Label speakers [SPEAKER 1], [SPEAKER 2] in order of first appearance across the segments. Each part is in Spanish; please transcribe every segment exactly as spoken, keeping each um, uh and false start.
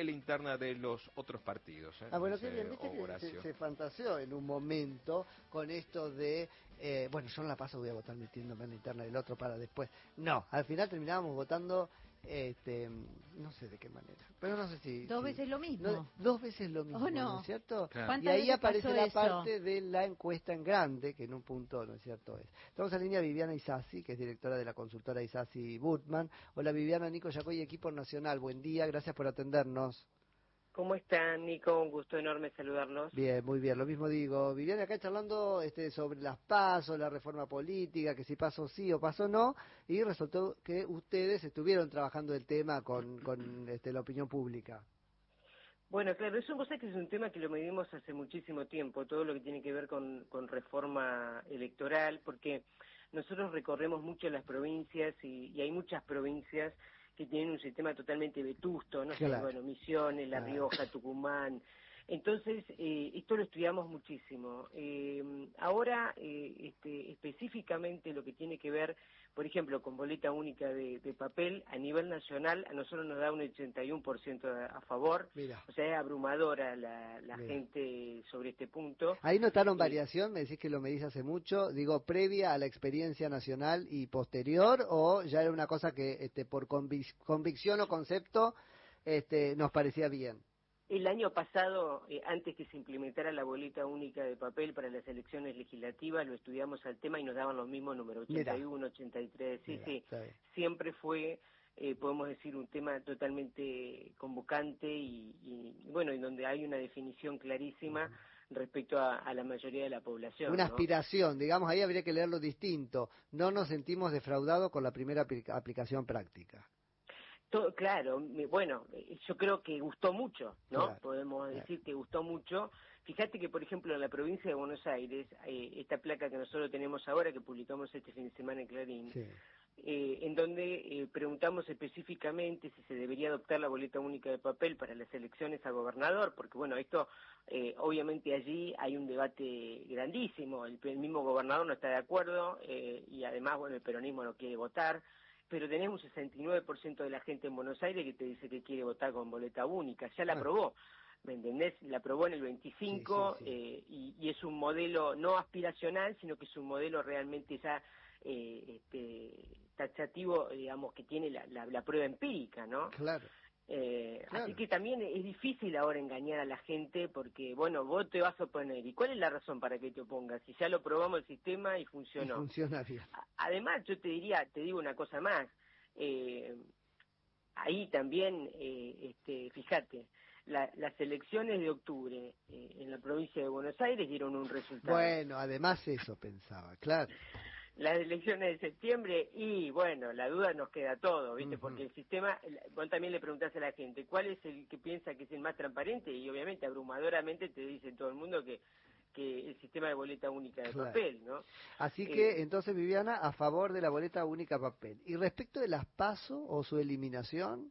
[SPEAKER 1] la interna de los otros partidos. ¿eh?
[SPEAKER 2] Ah, bueno,
[SPEAKER 1] Dice
[SPEAKER 2] qué bien, viste que
[SPEAKER 1] Horacio.
[SPEAKER 2] se, se fantaseó en un momento con esto de, eh, bueno, yo en La Paso voy a votar metiéndome en la interna del otro para después. No, al final terminábamos votando, este, no sé de qué manera, pero no sé si...
[SPEAKER 3] Dos
[SPEAKER 2] si,
[SPEAKER 3] veces lo mismo.
[SPEAKER 2] No, dos veces lo mismo,
[SPEAKER 3] ¿O no?
[SPEAKER 2] ¿no es cierto?
[SPEAKER 1] Claro.
[SPEAKER 2] Y ahí
[SPEAKER 3] veces
[SPEAKER 2] aparece
[SPEAKER 3] pasó
[SPEAKER 2] la
[SPEAKER 3] eso?
[SPEAKER 2] parte de la encuesta en grande, que en un punto, ¿no es cierto? es. Estamos en línea Viviana Isasi, que es directora de la consultora Isasi Butman. Hola Viviana, Nico Yacoy, equipo nacional, buen día, gracias por atendernos.
[SPEAKER 4] ¿Cómo están, Nico? Un gusto enorme saludarlos.
[SPEAKER 2] Bien, muy bien, lo mismo digo. Viviana, acá charlando este, sobre las PASO, la reforma política, que si pasó sí o pasó no, y resultó que ustedes estuvieron trabajando el tema con, con este, la opinión pública.
[SPEAKER 4] Bueno, claro, eso vos sabés que es un tema que lo medimos hace muchísimo tiempo, todo lo que tiene que ver con, con reforma electoral, porque nosotros recorremos mucho las provincias y, y hay muchas provincias que tienen un sistema totalmente vetusto, no
[SPEAKER 2] Claro.
[SPEAKER 4] sé, bueno, Misiones, La Rioja, Tucumán. Entonces, eh, esto lo estudiamos muchísimo. Eh, ahora, eh, este, específicamente lo que tiene que ver, por ejemplo, con boleta única de, de papel, a nivel nacional, a nosotros nos da un ochenta y uno por ciento a, a favor.
[SPEAKER 2] Mira.
[SPEAKER 4] O sea, es abrumadora la, la
[SPEAKER 2] Mira.
[SPEAKER 4] gente sobre este punto.
[SPEAKER 2] Ahí notaron
[SPEAKER 4] Eh,
[SPEAKER 2] variación, me decís que lo medís hace mucho, digo, previa a la experiencia nacional y posterior, o ya era una cosa que este, por convic- convicción o concepto este, nos parecía bien.
[SPEAKER 4] El año pasado, eh, antes que se implementara la boleta única de papel para las elecciones legislativas, lo estudiamos al tema y nos daban los mismos números, ochenta y uno, ochenta y tres, sí,
[SPEAKER 2] Mirá,
[SPEAKER 4] sí,
[SPEAKER 2] está bien.
[SPEAKER 4] siempre fue, eh, podemos decir, un tema totalmente convocante y, y bueno, en donde hay una definición clarísima respecto a, a la mayoría de la población,
[SPEAKER 2] Una
[SPEAKER 4] ¿no?
[SPEAKER 2] aspiración, digamos, ahí habría que leerlo distinto. No nos sentimos defraudados con la primera apli- aplicación práctica.
[SPEAKER 4] Todo, claro, me- bueno, eh, yo creo que gustó mucho, ¿no?
[SPEAKER 2] Claro,
[SPEAKER 4] Podemos
[SPEAKER 2] claro.
[SPEAKER 4] decir que gustó mucho. Fíjate que, por ejemplo, en la provincia de Buenos Aires, eh, esta placa que nosotros tenemos ahora, que publicamos este fin de semana en Clarín,
[SPEAKER 2] Sí.
[SPEAKER 4] eh, en donde eh, preguntamos específicamente si se debería adoptar la boleta única de papel para las elecciones a gobernador, porque, bueno, esto, eh, obviamente allí hay un debate grandísimo, el, el mismo gobernador no está de acuerdo, eh, y además, bueno, el peronismo no quiere votar, pero tenés un sesenta y nueve por ciento de la gente en Buenos Aires que te dice que quiere votar con boleta única, ya la
[SPEAKER 2] Ah.
[SPEAKER 4] aprobó, ¿me entendés? La aprobó en el veinticinco,
[SPEAKER 2] Sí, sí, sí.
[SPEAKER 4] eh, y, y es un modelo no aspiracional, sino que es un modelo realmente ya eh, este, taxativo, digamos, que tiene la, la, la prueba empírica, ¿no?
[SPEAKER 2] Claro.
[SPEAKER 4] Eh,
[SPEAKER 2] Claro.
[SPEAKER 4] Así que también es difícil ahora engañar a la gente porque, bueno, vos te vas a oponer. ¿Y cuál es la razón para que te opongas? Si ya lo probamos el sistema y
[SPEAKER 2] Y
[SPEAKER 4] funcionó.
[SPEAKER 2] funciona bien.
[SPEAKER 4] A- Además, yo te diría, te digo una cosa más. Eh, ahí también, eh, este, fíjate, la- las elecciones de octubre eh, en la provincia de Buenos Aires dieron un resultado.
[SPEAKER 2] Bueno, además eso pensaba, claro.
[SPEAKER 4] Las elecciones de septiembre y bueno, la duda nos queda todo, ¿viste?
[SPEAKER 2] Ujú.
[SPEAKER 4] Porque el sistema, el- vos también le preguntás a la gente, ¿cuál es el que piensa que es el más transparente? Y obviamente abrumadoramente te dice todo el mundo que, que el sistema de boleta única de
[SPEAKER 2] Claro.
[SPEAKER 4] papel, ¿no?
[SPEAKER 2] Así
[SPEAKER 4] Eh,
[SPEAKER 2] que, entonces, Viviana, a favor de la boleta única papel. Y respecto de las PASO o su eliminación,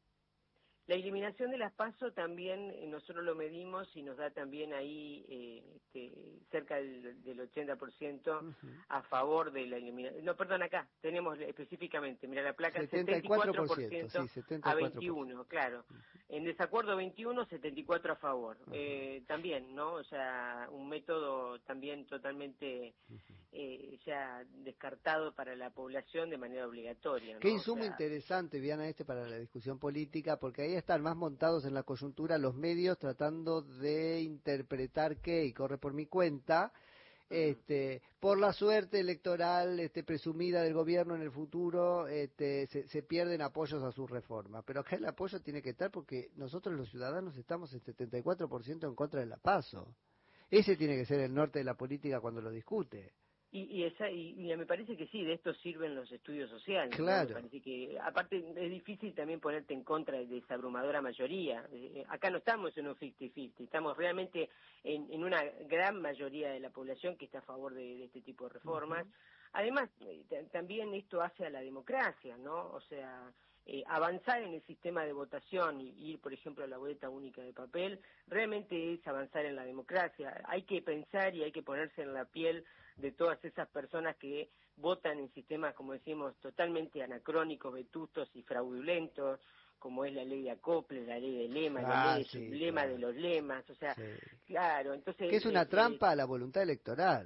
[SPEAKER 4] La eliminación de las PASO también eh, nosotros lo medimos y nos da también ahí eh, este, cerca del, del ochenta por ciento
[SPEAKER 2] Ujú.
[SPEAKER 4] a favor de la eliminación. No, perdón, acá tenemos específicamente, mira la placa,
[SPEAKER 2] setenta y
[SPEAKER 4] setenta y
[SPEAKER 2] cuatro
[SPEAKER 4] cuatro
[SPEAKER 2] por
[SPEAKER 4] por
[SPEAKER 2] ciento,
[SPEAKER 4] ciento
[SPEAKER 2] sí, setenta y
[SPEAKER 4] a
[SPEAKER 2] cuatro por ciento.
[SPEAKER 4] veintiuno, claro. En desacuerdo veintiuno, setenta y cuatro a favor. Eh, también, ¿no? O sea, un método también totalmente eh, ya descartado para la población de manera obligatoria, ¿no?
[SPEAKER 2] Qué
[SPEAKER 4] O
[SPEAKER 2] insumo
[SPEAKER 4] sea,
[SPEAKER 2] interesante, Viviana, este para la discusión política, porque ahí están más montados en la coyuntura los medios tratando de interpretar qué, y corre por mi cuenta, este, por la suerte electoral este, presumida del gobierno en el futuro, este, se, se pierden apoyos a su reforma. Pero acá el apoyo tiene que estar porque nosotros los ciudadanos estamos en setenta y cuatro por ciento en contra de la PASO. Ese tiene que ser el norte de la política cuando lo discute.
[SPEAKER 4] Y, y, esa, y, y me parece que sí, de esto sirven los estudios sociales, ¿no?
[SPEAKER 2] Claro.
[SPEAKER 4] Me parece que, aparte, es difícil también ponerte en contra de esa abrumadora mayoría. Eh, acá no estamos en un cincuenta cincuenta, estamos realmente en, en una gran mayoría de la población que está a favor de, de este tipo de reformas. Uh-huh. Además, eh, t- también esto hace a la democracia, ¿no? O sea, eh, avanzar en el sistema de votación y ir, por ejemplo, a la boleta única de papel, realmente es avanzar en la democracia. Hay que pensar y hay que ponerse en la piel de todas esas personas que votan en sistemas, como decimos, totalmente anacrónicos, vetustos y fraudulentos, como es la ley de acoples, la ley de lemas,
[SPEAKER 2] Ah,
[SPEAKER 4] la ley de
[SPEAKER 2] sí,
[SPEAKER 4] sublema
[SPEAKER 2] claro.
[SPEAKER 4] de los lemas, o sea,
[SPEAKER 2] Sí.
[SPEAKER 4] claro, entonces...
[SPEAKER 2] Que es una
[SPEAKER 4] eh,
[SPEAKER 2] trampa a la voluntad electoral.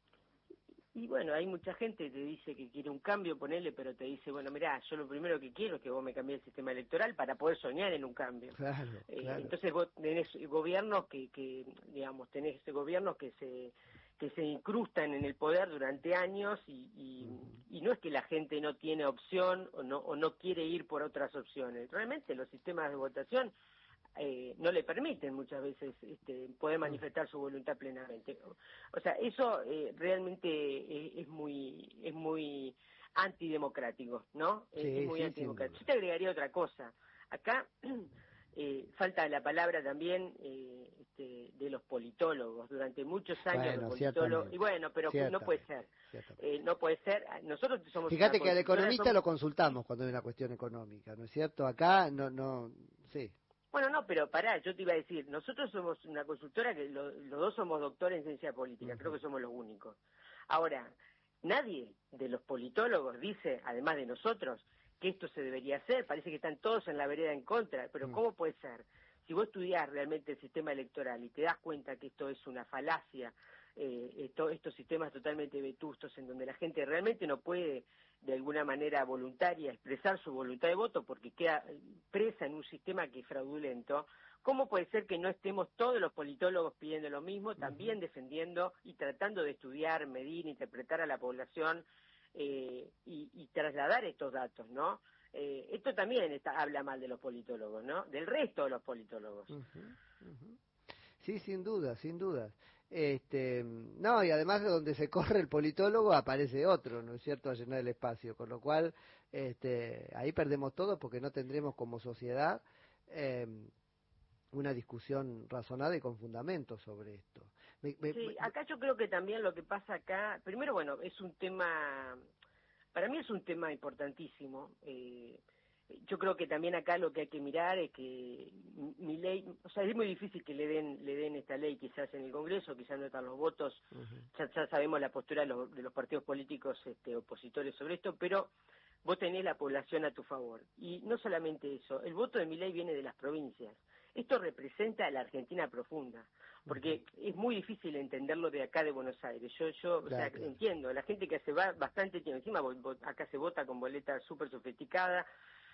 [SPEAKER 4] Y bueno, hay mucha gente que te dice que quiere un cambio, ponele, pero te dice, bueno, mirá, yo lo primero que quiero es que vos me cambies el sistema electoral para poder soñar en un cambio.
[SPEAKER 2] Claro,
[SPEAKER 4] Eh,
[SPEAKER 2] claro.
[SPEAKER 4] entonces vos tenés gobiernos que, que, digamos, tenés gobiernos que se que se incrustan en el poder durante años y, y,
[SPEAKER 2] Uh-huh.
[SPEAKER 4] y no es que la gente no tiene opción o no, o no quiere ir por otras opciones. Realmente los sistemas de votación Eh, no le permiten muchas veces este, poder manifestar su voluntad plenamente. O sea, eso eh, realmente es, es muy es muy antidemocrático, ¿no?
[SPEAKER 2] Sí,
[SPEAKER 4] Eh, es muy
[SPEAKER 2] sí, sin
[SPEAKER 4] antidemocrático.
[SPEAKER 2] duda.
[SPEAKER 4] Yo te agregaría otra cosa. Acá eh, falta la palabra también eh, este, de los politólogos. Durante muchos años los
[SPEAKER 2] Bueno,
[SPEAKER 4] politólogos... Y
[SPEAKER 2] ciertamente.
[SPEAKER 4] bueno, pero no puede
[SPEAKER 2] Ciertamente,
[SPEAKER 4] ser.
[SPEAKER 2] ciertamente.
[SPEAKER 4] Eh, no puede ser. Nosotros somos una
[SPEAKER 2] Fíjate que al
[SPEAKER 4] consultora,
[SPEAKER 2] economista
[SPEAKER 4] somos...
[SPEAKER 2] lo consultamos cuando hay una cuestión económica, ¿no es cierto? Acá no, no, sí.
[SPEAKER 4] Bueno, no, pero pará, yo te iba a decir, nosotros somos una consultora que lo- los dos somos doctores en ciencia política,
[SPEAKER 2] Uh-huh.
[SPEAKER 4] creo que somos los únicos. Ahora, nadie de los politólogos dice, además de nosotros, que esto se debería hacer, parece que están todos en la vereda en contra, pero
[SPEAKER 2] Uh-huh.
[SPEAKER 4] ¿cómo puede ser? Si vos estudiás realmente el sistema electoral y te das cuenta que esto es una falacia, eh, esto, estos sistemas totalmente vetustos en donde la gente realmente no puede de alguna manera voluntaria expresar su voluntad de voto porque queda presa en un sistema que es fraudulento, ¿cómo puede ser que no estemos todos los politólogos pidiendo lo mismo, también defendiendo y tratando de estudiar, medir, interpretar a la población eh, y, y trasladar estos datos, ¿no? Eh, esto también está, habla mal de los politólogos, ¿no? Del resto de los politólogos.
[SPEAKER 2] Uh-huh. Uh-huh. Sí, sin duda, sin duda. Este, no, y además de donde se corre el politólogo aparece otro, ¿no es cierto?, a llenar el espacio, con lo cual este, ahí perdemos todo porque no tendremos como sociedad eh, una discusión razonada y con fundamentos sobre esto. Me, me,
[SPEAKER 4] Sí,
[SPEAKER 2] me...
[SPEAKER 4] acá yo creo que también lo que pasa acá, primero, bueno, es un tema, para mí es un tema importantísimo. Eh, yo creo que también acá lo que hay que mirar es que mi ley, o sea, es muy difícil que le den le den esta ley quizás en el Congreso, quizás no están los votos,
[SPEAKER 2] Uh-huh.
[SPEAKER 4] ya, ya sabemos la postura de los, de los partidos políticos este, opositores sobre esto, pero vos tenés la población a tu favor. Y no solamente eso, el voto de mi ley viene de las provincias. Esto representa a la Argentina profunda, porque uh-huh. es muy difícil entenderlo de acá de Buenos Aires. Yo, yo,
[SPEAKER 2] claro,
[SPEAKER 4] o sea,
[SPEAKER 2] claro.
[SPEAKER 4] entiendo, la gente que hace va, bastante tiempo, encima acá se vota con boleta súper sofisticada,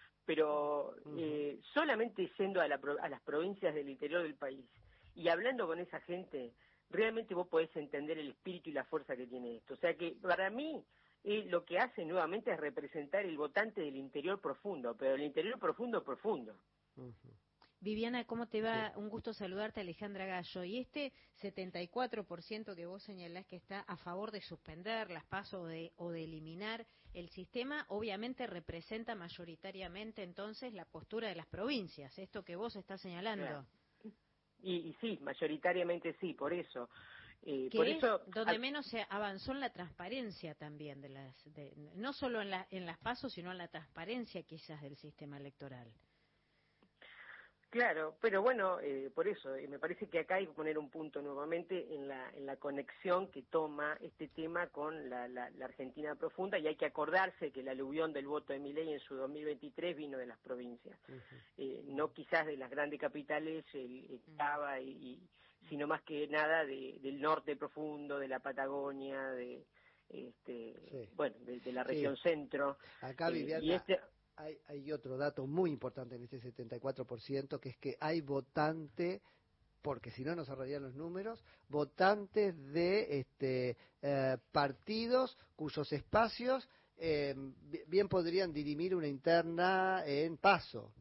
[SPEAKER 4] pero uh-huh. eh, solamente yendo a, la, a las provincias del interior del país y hablando con esa gente, realmente vos podés entender el espíritu y la fuerza que tiene esto. O sea que para mí eh, lo que hace nuevamente es representar el votante del interior profundo, pero el interior profundo profundo.
[SPEAKER 2] Uh-huh.
[SPEAKER 3] Viviana, ¿cómo te va?
[SPEAKER 2] Sí.
[SPEAKER 3] Un gusto saludarte, Alejandra Gallo. Y este setenta y cuatro por ciento que vos señalás que está a favor de suspender las PASO o de, o de eliminar el sistema, obviamente representa mayoritariamente entonces la postura de las provincias, esto que vos estás señalando.
[SPEAKER 4] Claro. Y, y sí, mayoritariamente sí, por eso. Eh,
[SPEAKER 3] que
[SPEAKER 4] por
[SPEAKER 3] es
[SPEAKER 4] eso,
[SPEAKER 3] donde
[SPEAKER 4] al...
[SPEAKER 3] menos se avanzó en la transparencia también, de las de, no solo en, la, en las PASO, sino en la transparencia quizás del sistema electoral.
[SPEAKER 4] Claro, pero bueno, eh, por eso, eh, me parece que acá hay que poner un punto nuevamente en la, en la conexión que toma este tema con la, la, la Argentina profunda, y hay que acordarse que la aluvión del voto de Milei en su dos mil veintitrés vino de las provincias, uh-huh. eh, no quizás de las grandes capitales, el, el Cava, y, y, sino más que nada de, del norte profundo, de la Patagonia, de este, sí. bueno, de, de la región sí. centro.
[SPEAKER 2] Acá, Viviana, eh, y este, Hay, hay otro dato muy importante en este setenta y cuatro por ciento, que es que hay votante, porque si no nos ahorrarían los números, votantes de este, eh, partidos cuyos espacios eh, bien podrían dirimir una interna en PASO.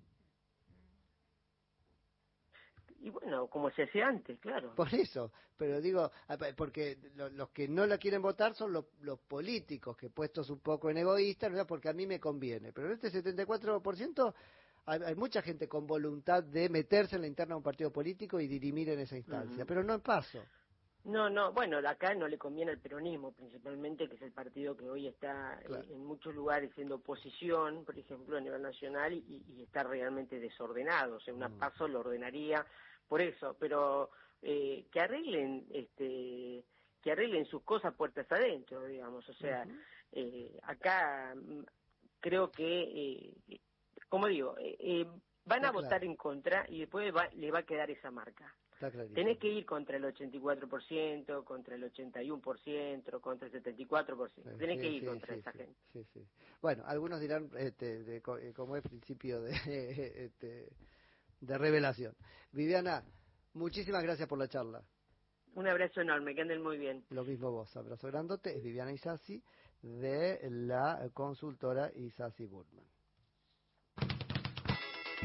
[SPEAKER 4] Y bueno, como se hacía antes, claro.
[SPEAKER 2] Por eso, pero digo, porque los que no la quieren votar son los, los políticos, que puestos un poco en egoístas, ¿no? Porque a mí me conviene. Pero en este setenta y cuatro por ciento hay, hay mucha gente con voluntad de meterse en la interna de un partido político y dirimir en esa instancia, uh-huh. pero no en PASO.
[SPEAKER 4] No, no, bueno, acá no le conviene al peronismo principalmente, que es el partido que hoy está claro. en muchos lugares siendo oposición, por ejemplo, a nivel nacional, y, y está realmente desordenado. O sea, una uh-huh. PASO lo ordenaría por eso, pero eh, que arreglen este que arreglen sus cosas puertas adentro, digamos. O sea, uh-huh. eh, acá creo que, eh, como digo, eh, van a
[SPEAKER 2] Está
[SPEAKER 4] votar
[SPEAKER 2] claro.
[SPEAKER 4] en contra y después va- le va a quedar esa marca.
[SPEAKER 2] Está clarísimo.
[SPEAKER 4] Tenés que ir contra el ochenta y cuatro por ciento, contra el ochenta y uno por ciento, contra el setenta y cuatro por ciento. Tenés
[SPEAKER 2] Sí,
[SPEAKER 4] que ir
[SPEAKER 2] sí,
[SPEAKER 4] contra
[SPEAKER 2] sí,
[SPEAKER 4] esa
[SPEAKER 2] sí,
[SPEAKER 4] gente.
[SPEAKER 2] sí, sí. Bueno, algunos dirán, este, de, co- eh, como es principio de, este, de revelación. Viviana, muchísimas gracias por la charla.
[SPEAKER 4] Un abrazo enorme, que anden muy bien.
[SPEAKER 2] Lo mismo vos, abrazo grandote. Es Viviana Isasi de la consultora Isasi Burman.